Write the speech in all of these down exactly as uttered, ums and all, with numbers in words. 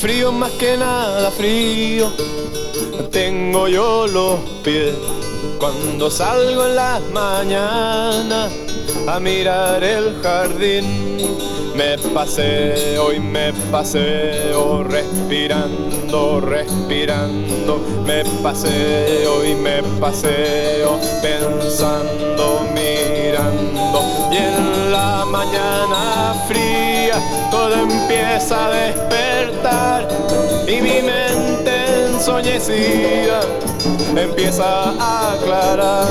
Frío más que nada frío, tengo yo los pies cuando salgo en las mañanas a mirar el jardín. Me paseo y me paseo respirando, respirando. Me paseo y me paseo pensando, mirando. Y en la mañana fría todo empieza a despertar y mi mente ensoñecida empieza a aclarar.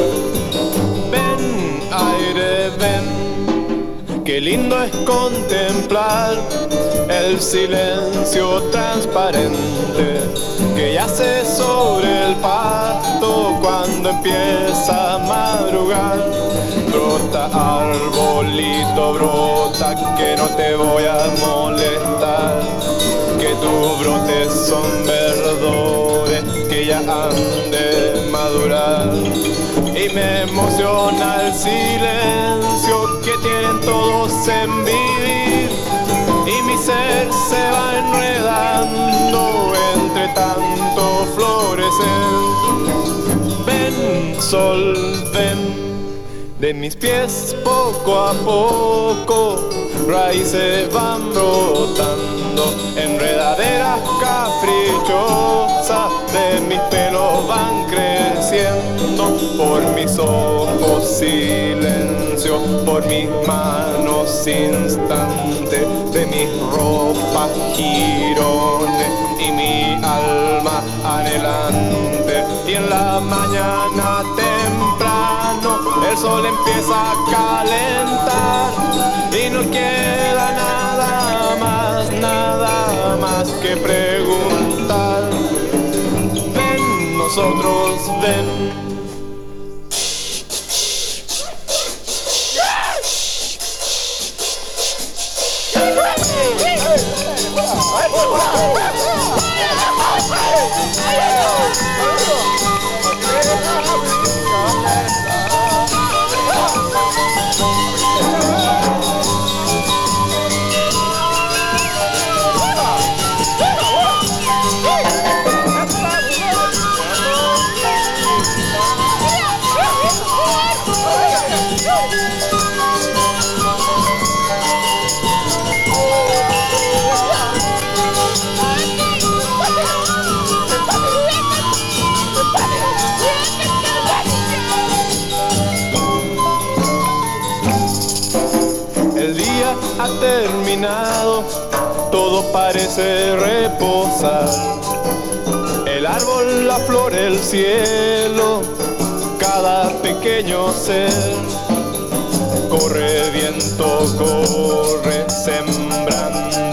Ven, aire, ven. Qué lindo es contemplar el silencio transparente que yace sobre el pasto cuando empieza a madrugar. Brota, arbolito, brota, que no te voy a molestar, que tus brotes son verdores que ya han de madurar. Y me emociona el silencio que tienen todos en vivir, y mi ser se va enredando entre tanto florecer. Ven, sol, ven. De mis pies poco a poco raíces van brotando, enredaderas caprichosas de mis pelos van creciendo. Por mis ojos silencio, por mis manos instantes, de mis ropas girones y mi alma anhelante. Y en la mañana temprano el sol empieza a calentar y no queda nada más, nada más que preguntar. Ven, nosotros ven. Ha terminado, todo parece reposar. El árbol, la flor, el cielo, cada pequeño ser. Corre viento, corre sembrando